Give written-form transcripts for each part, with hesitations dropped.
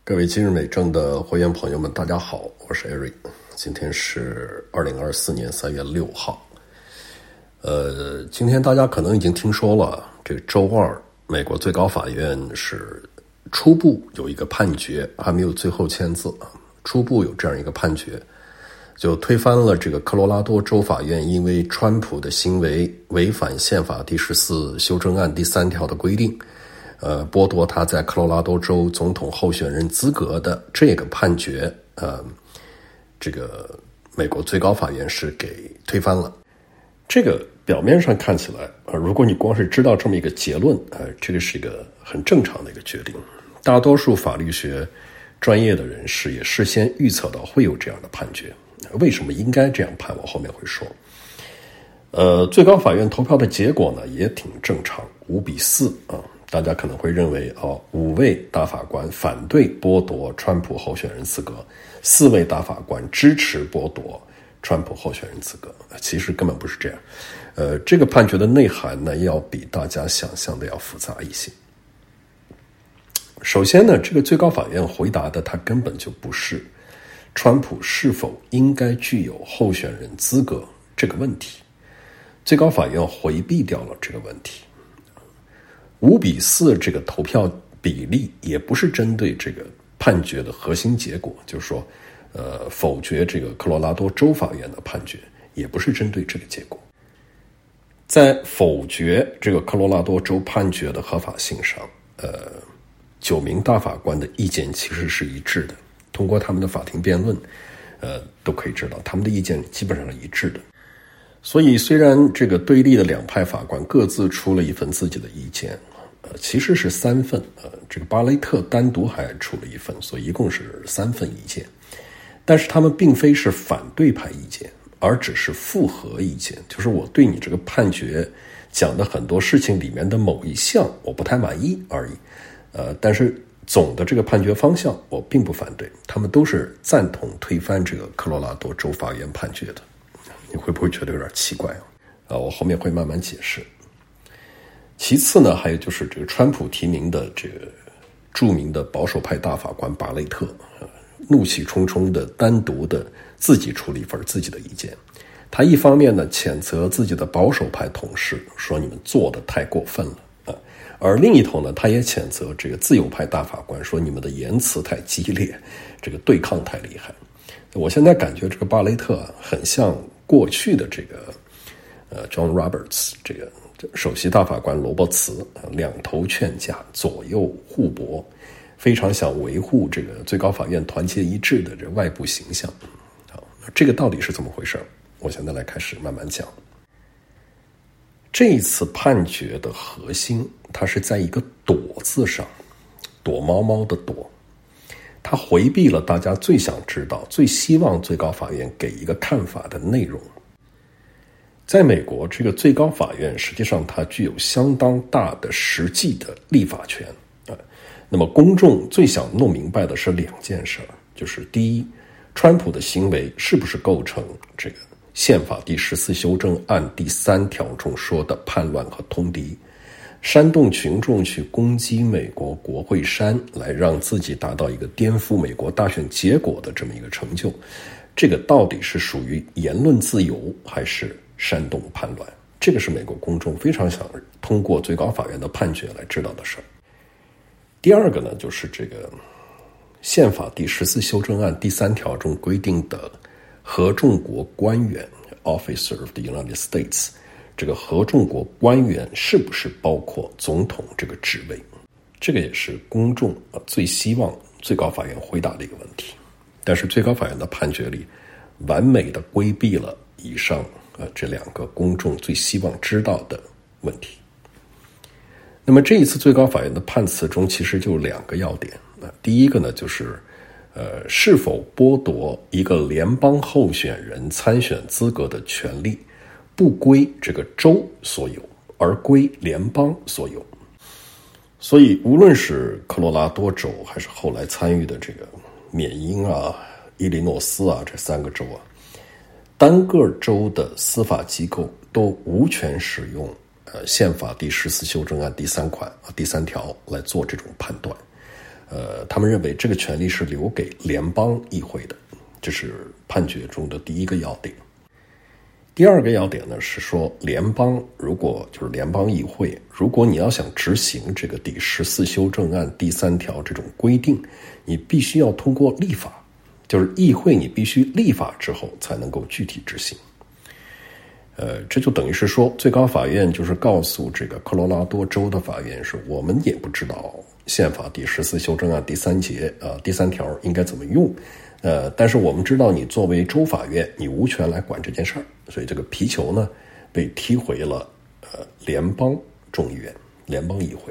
各位今日美政的会员朋友们，大家好，我是 Eric， 今天是2024年3月6号。今天大家可能已经听说了，这个周二美国最高法院是初步有一个判决，还没有最后签字啊，初步有这样一个判决，就推翻了这个科罗拉多州法院因为川普的行为违反宪法第14修正案第3条的规定，剥夺他在科罗拉多州总统候选人资格的这个判决，这个美国最高法院是给推翻了。这个表面上看起来，如果你光是知道这么一个结论，这个是一个很正常的一个决定。大多数法律学专业的人士也事先预测到会有这样的判决。为什么应该这样判，我后面会说。最高法院投票的结果呢也挺正常，5-4啊。大家可能会认为5位大法官反对剥夺川普候选人资格，4位大法官支持剥夺川普候选人资格。其实根本不是这样。这个判决的内涵呢要比大家想象的要复杂一些。首先呢，这个最高法院回答的它根本就不是川普是否应该具有候选人资格这个问题，最高法院回避掉了这个问题。5-4这个投票比例也不是针对这个判决的核心结果，就是说否决这个科罗拉多州法院的判决，也不是针对这个结果。在否决这个科罗拉多州判决的合法性上，9名大法官的意见其实是一致的，通过他们的法庭辩论都可以知道他们的意见基本上是一致的。所以虽然这个对立的两派法官各自出了一份自己的意见，其实是3份，这个巴雷特单独还出了1份，所以一共是3份意见。但是他们并非是反对派意见，而只是复合意见，就是我对你这个判决讲的很多事情里面的某一项我不太满意而已。但是总的这个判决方向我并不反对，他们都是赞同推翻这个科罗拉多州法院判决的。你会不会觉得有点奇怪我后面会慢慢解释。其次呢，还有就是这个川普提名的这个著名的保守派大法官巴雷特，怒气冲冲的单独的自己出了一份自己的意见。他一方面呢谴责自己的保守派同事，说你们做的太过分了而另一头呢，他也谴责这个自由派大法官，说你们的言辞太激烈，这个对抗太厉害。我现在感觉这个巴雷特很像过去的这个John Roberts 这个首席大法官罗伯茨，两头劝架，左右互搏，非常想维护这个最高法院团结一致的这外部形象。这个到底是怎么回事？我现在来开始慢慢讲。这一次判决的核心，它是在一个躲字上，躲猫猫的躲。它回避了大家最想知道、最希望最高法院给一个看法的内容。在美国，这个最高法院实际上它具有相当大的实际的立法权那么公众最想弄明白的是2件事，就是第一，川普的行为是不是构成这个宪法第14修正案第3条中说的叛乱和通敌，煽动群众去攻击美国国会山，来让自己达到一个颠覆美国大选结果的这么一个成就。这个到底是属于言论自由还是煽动叛乱？这个是美国公众非常想通过最高法院的判决来知道的事儿。第二个呢，就是这个宪法第14修正案第3条中规定的合众国官员 Officer of the United States， 这个合众国官员是不是包括总统这个职位？这个也是公众最希望最高法院回答的一个问题。但是最高法院的判决里完美的规避了以上这2个公众最希望知道的问题。那么这一次最高法院的判词中其实就有2个要点。第一个呢，就是是否剥夺一个联邦候选人参选资格的权利不归这个州所有，而归联邦所有。所以无论是科罗拉多州还是后来参与的这个缅因伊利诺斯这3个州单个州的司法机构都无权使用宪法第14修正案第3条来做这种判断。 他们认为这个权利是留给联邦议会的，这是判决中的第一个要点。第二个要点呢是说，联邦议会，如果你要想执行这个第14修正案第3条这种规定，你必须要通过立法，就是议会你必须立法之后才能够具体执行。这就等于是说，最高法院就是告诉这个科罗拉多州的法院说，我们也不知道宪法第14修正案第3条应该怎么用，但是我们知道你作为州法院，你无权来管这件事儿，所以这个皮球呢被踢回了联邦众议院、联邦议会。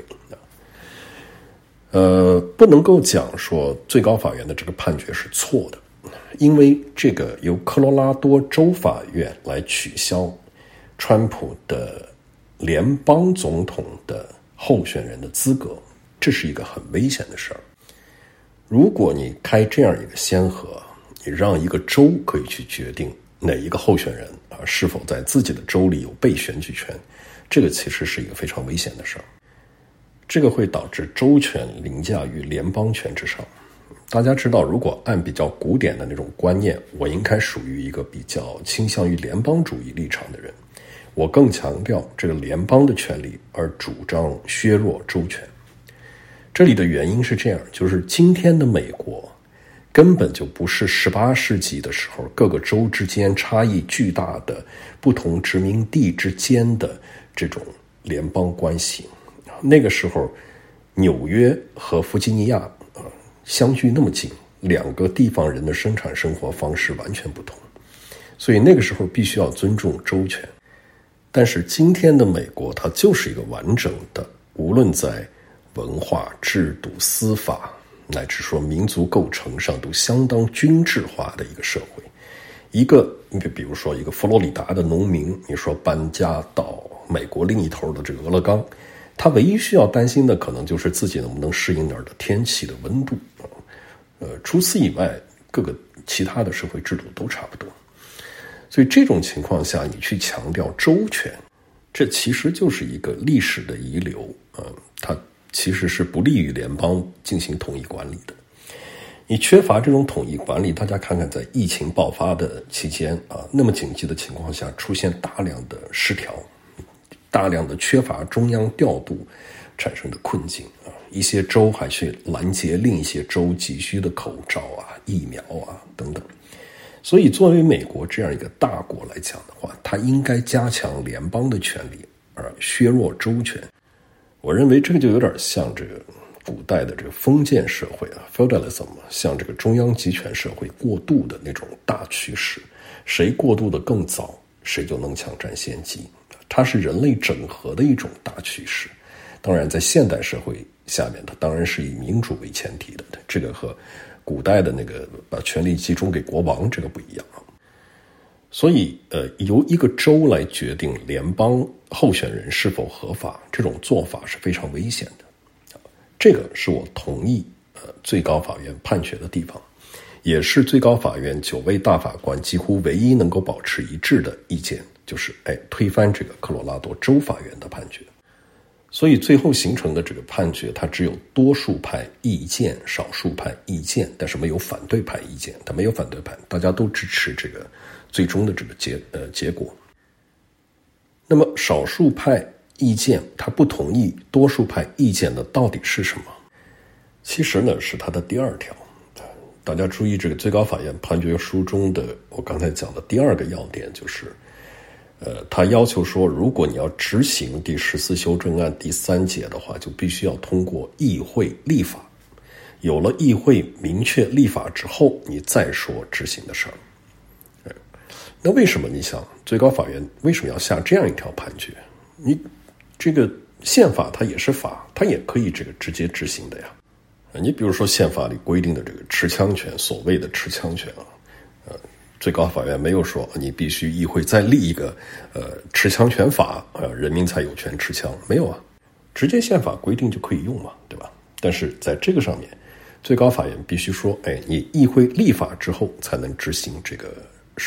不能够讲说最高法院的这个判决是错的，因为这个由科罗拉多州法院来取消川普的联邦总统的候选人的资格，这是一个很危险的事儿。如果你开这样一个先河，你让一个州可以去决定哪一个候选人是否在自己的州里有被选举权，这个其实是一个非常危险的事儿。这个会导致州权凌驾于联邦权之上。大家知道，如果按比较古典的那种观念，我应该属于一个比较倾向于联邦主义立场的人，我更强调这个联邦的权利，而主张削弱州权。这里的原因是这样，就是今天的美国根本就不是18世纪的时候各个州之间差异巨大的不同殖民地之间的这种联邦关系。那个时候纽约和弗吉尼亚相距那么近，两个地方人的生产生活方式完全不同，所以那个时候必须要尊重州权。但是今天的美国它就是一个完整的，无论在文化、制度、司法乃至说民族构成上都相当均质化的一个社会。比如说一个佛罗里达的农民，你说搬家到美国另一头的这个俄勒冈，他唯一需要担心的可能就是自己能不能适应那儿的天气的温度。除此以外，各个其他的社会制度都差不多。所以这种情况下，你去强调州权，这其实就是一个历史的遗留，它其实是不利于联邦进行统一管理的。你缺乏这种统一管理，大家看看在疫情爆发的期间那么紧急的情况下，出现大量的失调，大量的缺乏中央调度产生的困境一些州还去拦截另一些州急需的口罩疫苗等等。所以作为美国这样一个大国来讲的话，它应该加强联邦的权力而削弱州权。我认为这个就有点像这个古代的这个封建社会feudalism， 像这个中央集权社会过渡的那种大趋势，谁过渡的更早，谁就能抢占先机。它是人类整合的一种大趋势。当然在现代社会下面，它当然是以民主为前提的，这个和古代的那个把权力集中给国王这个不一样。所以由一个州来决定联邦候选人是否合法，这种做法是非常危险的。这个是我同意最高法院判决的地方，也是最高法院9位大法官几乎唯一能够保持一致的意见，就是推翻这个科罗拉多州法院的判决。所以最后形成的这个判决，它只有多数派意见、少数派意见，但是没有反对派意见，它没有反对派，大家都支持这个最终的这个结果。那么少数派意见他不同意多数派意见的到底是什么？其实呢是它的第2条。大家注意这个最高法院判决书中的我刚才讲的第2个要点，就是他要求说，如果你要执行第14修正案第3节的话，就必须要通过议会立法，有了议会明确立法之后，你再说执行的事儿。那为什么你想最高法院为什么要下这样一条判决？你这个宪法它也是法，它也可以这个直接执行的呀。你比如说宪法里规定的这个持枪权，所谓的持枪权最高法院没有说你必须议会再立一个持枪权法人民才有权持枪，没有直接宪法规定就可以用嘛，对吧？但是在这个上面，最高法院必须说你议会立法之后才能执行这个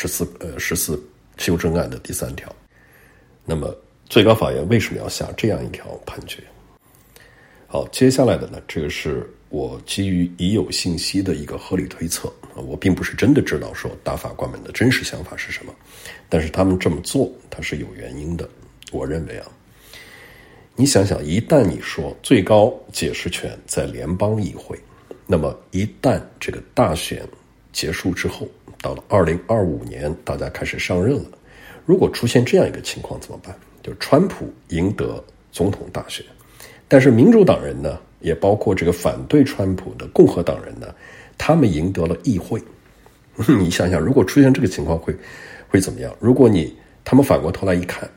14修正案的第3条。那么最高法院为什么要下这样一条判决？好，接下来的呢，这个是我基于已有信息的一个合理推测，我并不是真的知道说大法官们的真实想法是什么，但是他们这么做它是有原因的。我认为你想想，一旦你说最高解释权在联邦议会，那么一旦这个大选结束之后，到了2025年大家开始上任了，如果出现这样一个情况怎么办？就是川普赢得总统大选，但是民主党人呢，也包括这个反对川普的共和党人呢，他们赢得了议会。你想想，如果出现这个情况会怎么样？如果他们反过头来一看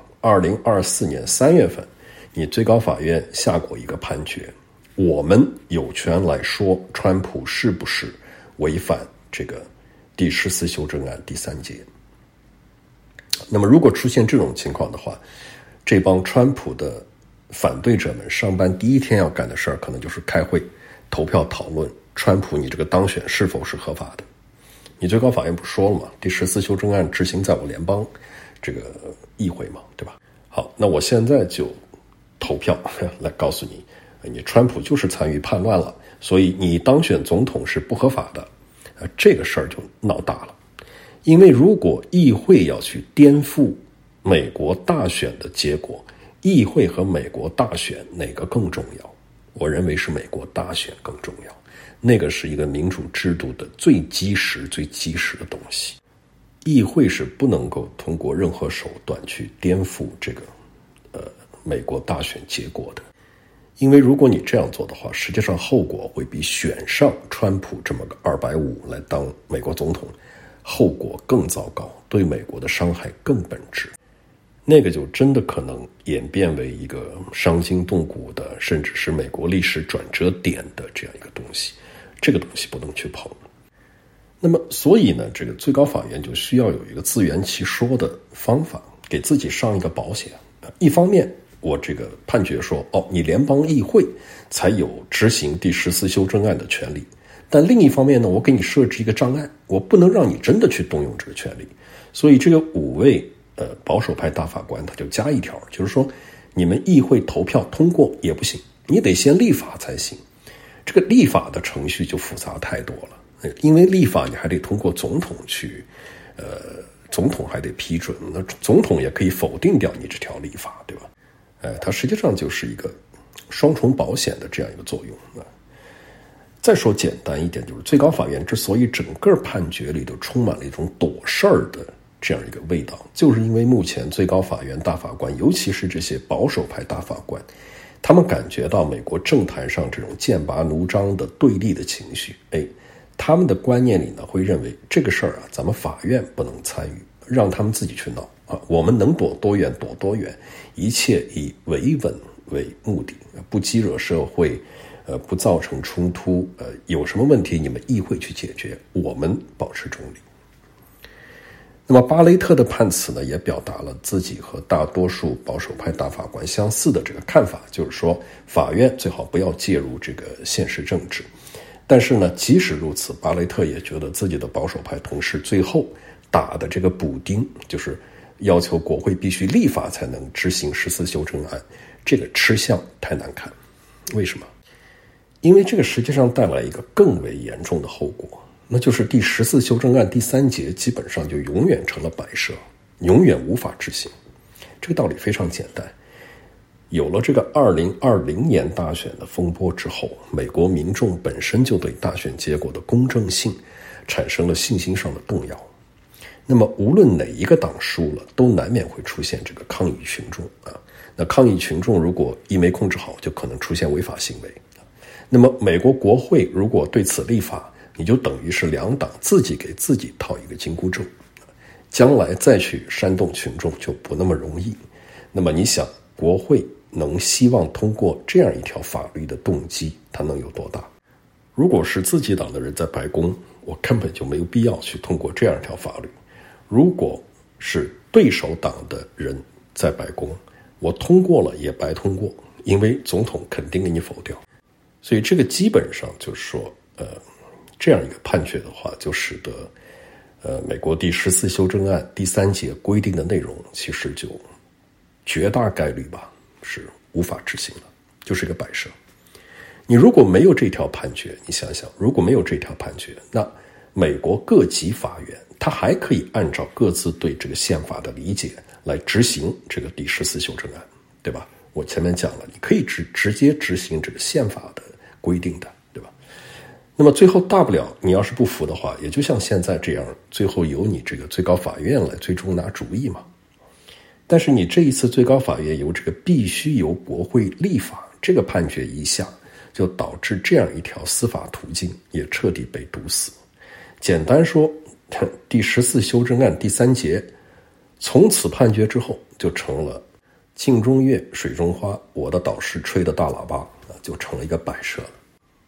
，2024年3月份你最高法院下过一个判决，我们有权来说川普是不是违反这个第14修正案第3节。那么如果出现这种情况的话，这帮川普的反对者们上班第一天要干的事儿，可能就是开会投票讨论川普你这个当选是否是合法的。你最高法院不说了吗？第14修正案执行在我联邦这个议会嘛，对吧？好，那我现在就投票来告诉你川普就是参与叛乱了，所以你当选总统是不合法的。这个事儿就闹大了。因为如果议会要去颠覆美国大选的结果，议会和美国大选哪个更重要？我认为是美国大选更重要，那个是一个民主制度的最基石的东西。议会是不能够通过任何手段去颠覆这个美国大选结果的。因为如果你这样做的话，实际上后果会比选上川普这么个250来当美国总统后果更糟糕，对美国的伤害更本质。那个就真的可能演变为一个伤筋动骨的，甚至是美国历史转折点的这样一个东西。这个东西不能去碰。那么所以呢，这个最高法院就需要有一个自圆其说的方法，给自己上一个保险。一方面我这个判决说你联邦议会才有执行第14修正案的权利，但另一方面呢，我给你设置一个障碍，我不能让你真的去动用这个权利。所以这个5位保守派大法官他就加一条，就是说你们议会投票通过也不行，你得先立法才行。这个立法的程序就复杂太多了，因为立法你还得通过总统去总统还得批准，那总统也可以否定掉你这条立法，对吧？它实际上就是一个双重保险的这样一个作用。再说简单一点，就是最高法院之所以整个判决里都充满了一种躲事儿的这样一个味道，就是因为目前最高法院大法官，尤其是这些保守派大法官，他们感觉到美国政坛上这种剑拔弩张的对立的情绪，他们的观念里呢会认为这个事儿咱们法院不能参与，让他们自己去闹我们能躲多远躲多远，一切以维稳为目的，不激惹社会，不造成冲突，有什么问题你们议会去解决，我们保持中立。那么巴雷特的判词呢，也表达了自己和大多数保守派大法官相似的这个看法，就是说法院最好不要介入这个现实政治。但是呢，即使如此，巴雷特也觉得自己的保守派同事最后打的这个补丁，就是要求国会必须立法才能执行14修正案，这个吃相太难看。为什么？因为这个实际上带来一个更为严重的后果，那就是第14修正案第3节基本上就永远成了摆设，永远无法执行。这个道理非常简单，有了这个2020年大选的风波之后，美国民众本身就对大选结果的公正性产生了信心上的动摇。那么无论哪一个党输了，都难免会出现这个抗议群众那抗议群众如果一没控制好，就可能出现违法行为。那么美国国会如果对此立法，你就等于是两党自己给自己套一个紧箍咒，将来再去煽动群众就不那么容易。那么你想，国会能希望通过这样一条法律的动机，它能有多大？如果是自己党的人在白宫，我根本就没有必要去通过这样一条法律。如果是对手党的人在白宫，我通过了也白通过，因为总统肯定给你否掉。所以这个基本上就是说这样一个判决的话，就使得美国第14修正案第3节规定的内容其实就绝大概率吧是无法执行的，就是一个摆设。 你如果没有这条判决，你想想，如果没有这条判决，那美国各级法院它还可以按照各自对这个宪法的理解来执行这个第14修正案，对吧？我前面讲了，你可以直接执行这个宪法的规定的，对吧？那么最后大不了你要是不服的话，也就像现在这样，最后由你这个最高法院来最终拿主意嘛。但是你这一次最高法院由这个必须由国会立法这个判决一下，就导致这样一条司法途径也彻底被堵死。简单说，第14修正案第3节从此判决之后就成了镜中月水中花，我的导师吹的大喇叭，就成了一个摆设了。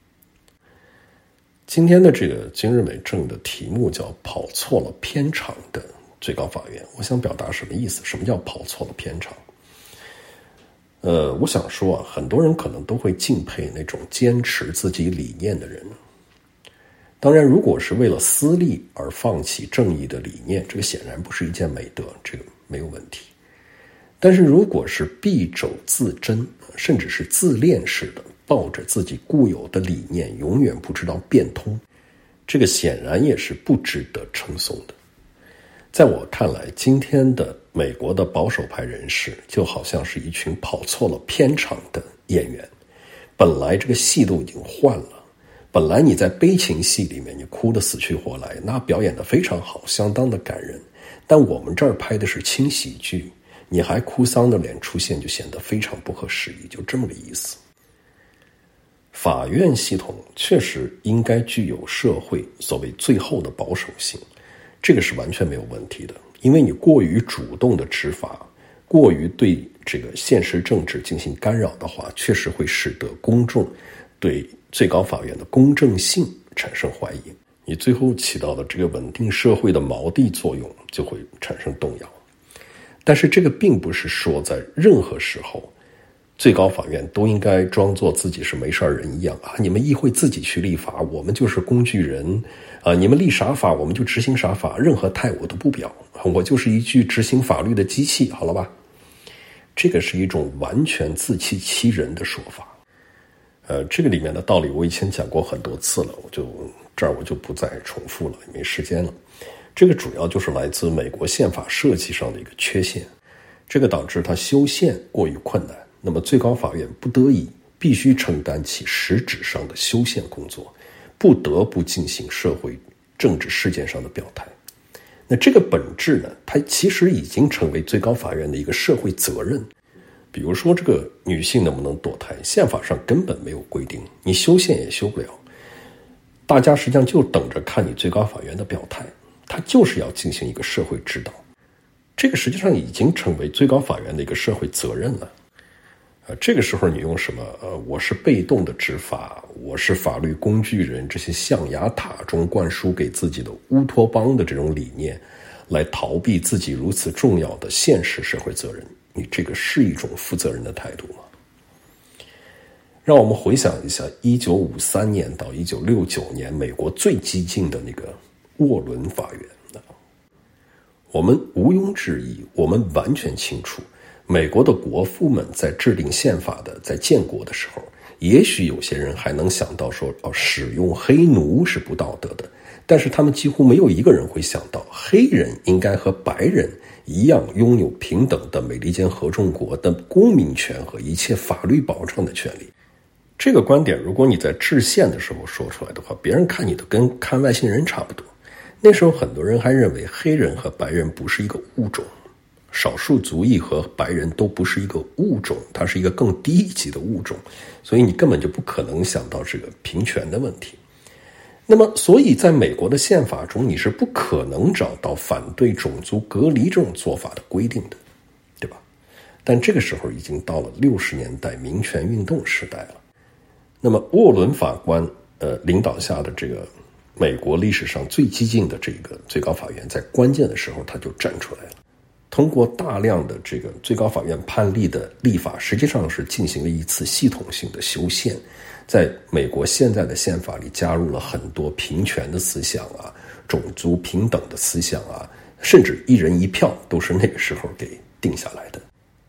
今天的这个今日美正的题目叫跑错了偏场的最高法院，我想表达什么意思？什么叫跑错了偏场？我想说啊，很多人可能都会敬佩那种坚持自己理念的人。当然，如果是为了私利而放弃正义的理念，这个显然不是一件美德，这个没有问题。但是如果是敝帚自珍，甚至是自恋式的，抱着自己固有的理念，永远不知道变通，这个显然也是不值得称颂的。在我看来，今天的美国的保守派人士就好像是一群跑错了片场的演员。本来这个戏都已经换了，本来你在悲情戏里面你哭得死去活来，那表演得非常好，相当的感人。但我们这儿拍的是轻喜剧，你还哭丧的脸出现，就显得非常不合时宜，就这么个意思。法院系统确实应该具有社会所谓最后的保守性，这个是完全没有问题的。因为你过于主动的执法，过于对这个现实政治进行干扰的话，确实会使得公众对最高法院的公正性产生怀疑，你最后起到的这个稳定社会的锚地作用就会产生动摇。但是这个并不是说在任何时候最高法院都应该装作自己是没事人一样啊！你们议会自己去立法，我们就是工具人啊！你们立啥法，我们就执行啥法，任何态我都不表，我就是一具执行法律的机器，好了吧？这个是一种完全自欺欺人的说法。这个里面的道理我以前讲过很多次了，我就不再重复了，没时间了。这个主要就是来自美国宪法设计上的一个缺陷，这个导致它修宪过于困难。那么最高法院不得已必须承担起实质上的修宪工作，不得不进行社会政治事件上的表态。那这个本质呢，它其实已经成为最高法院的一个社会责任。比如说这个女性能不能堕胎，宪法上根本没有规定，你修宪也修不了。大家实际上就等着看你最高法院的表态，它就是要进行一个社会指导。这个实际上已经成为最高法院的一个社会责任了。这个时候你用什么我是被动的执法，我是法律工具人，这些象牙塔中灌输给自己的乌托邦的这种理念来逃避自己如此重要的现实社会责任，你这个是一种负责任的态度吗？让我们回想一下1953年到1969年美国最激进的那个沃伦法院，我们毋庸置疑，我们完全清楚美国的国父们在制定宪法的，在建国的时候，也许有些人还能想到说使用黑奴是不道德的，但是他们几乎没有一个人会想到黑人应该和白人一样拥有平等的美利坚合众国的公民权和一切法律保障的权利。这个观点如果你在制宪的时候说出来的话，别人看你都跟看外星人差不多。那时候很多人还认为黑人和白人不是一个物种，少数族裔和白人都不是一个物种，它是一个更低一级的物种，所以你根本就不可能想到这个平权的问题。那么所以在美国的宪法中，你是不可能找到反对种族隔离这种做法的规定的，对吧？但这个时候已经到了60年代民权运动时代了。那么沃伦法官领导下的这个美国历史上最激进的这个最高法院，在关键的时候他就站出来了，通过大量的这个最高法院判例的立法，实际上是进行了一次系统性的修宪。在美国现在的宪法里加入了很多平权的思想啊，种族平等的思想啊，甚至一人一票都是那个时候给定下来的。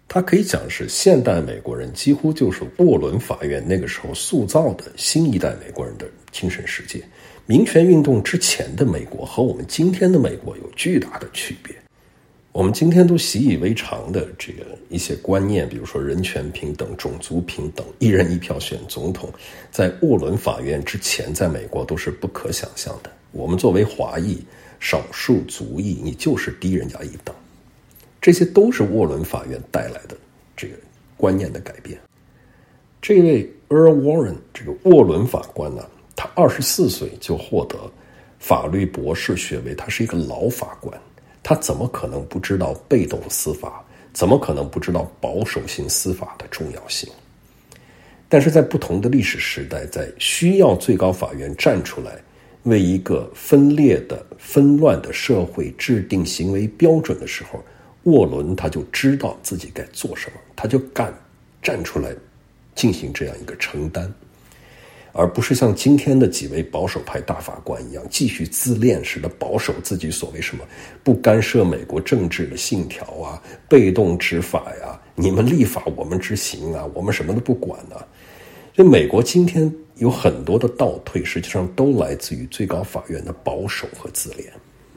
它可以讲是现代美国人几乎就是沃伦法院那个时候塑造的新一代美国人的精神世界。民权运动之前的美国和我们今天的美国有巨大的区别。我们今天都习以为常的这个一些观念，比如说人权平等、种族平等、一人一票选总统，在沃伦法院之前在美国都是不可想象的。我们作为华裔、少数族裔，你就是低人家一等。这些都是沃伦法院带来的这个观念的改变。这位 Earl Warren 这个沃伦法官呢，他24岁就获得法律博士学位，他是一个老法官，他怎么可能不知道被动司法，怎么可能不知道保守性司法的重要性？但是在不同的历史时代，在需要最高法院站出来为一个分裂的纷乱的社会制定行为标准的时候，沃伦他就知道自己该做什么，他就敢站出来进行这样一个承担，而不是像今天的几位保守派大法官一样继续自恋式的保守自己所谓什么不干涉美国政治的信条啊，被动执法呀，你们立法我们执行啊，我们什么都不管啊。就美国今天有很多的倒退，实际上都来自于最高法院的保守和自恋。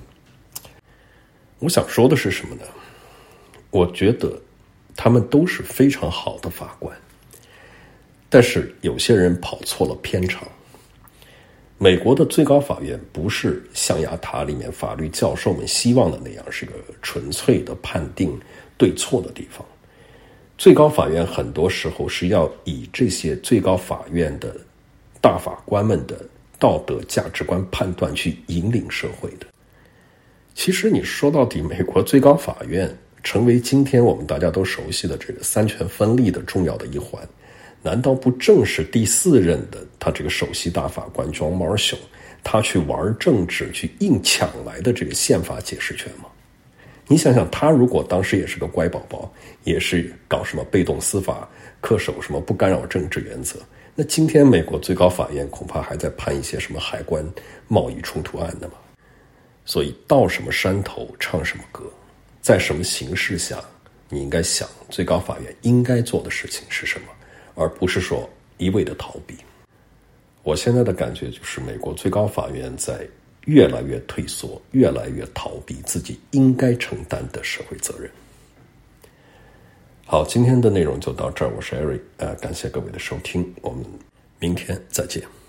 我想说的是什么呢？我觉得他们都是非常好的法官，但是有些人跑错了偏场。美国的最高法院不是象牙塔里面法律教授们希望的那样，是个纯粹的判定对错的地方。最高法院很多时候是要以这些最高法院的大法官们的道德价值观判断去引领社会的。其实你说到底，美国最高法院成为今天我们大家都熟悉的这个三权分立的重要的一环，难道不正是第4任的他这个首席大法官 John Marshall 他去玩政治去硬抢来的这个宪法解释权吗？你想想，他如果当时也是个乖宝宝，也是搞什么被动司法，恪守什么不干扰政治原则，那今天美国最高法院恐怕还在判一些什么海关贸易冲突案的嘛。所以到什么山头唱什么歌，在什么形势下，你应该想最高法院应该做的事情是什么，而不是说一味的逃避。我现在的感觉就是美国最高法院在越来越退缩，越来越逃避自己应该承担的社会责任。好，今天的内容就到这儿，我是 Eric， 感谢各位的收听，我们明天再见。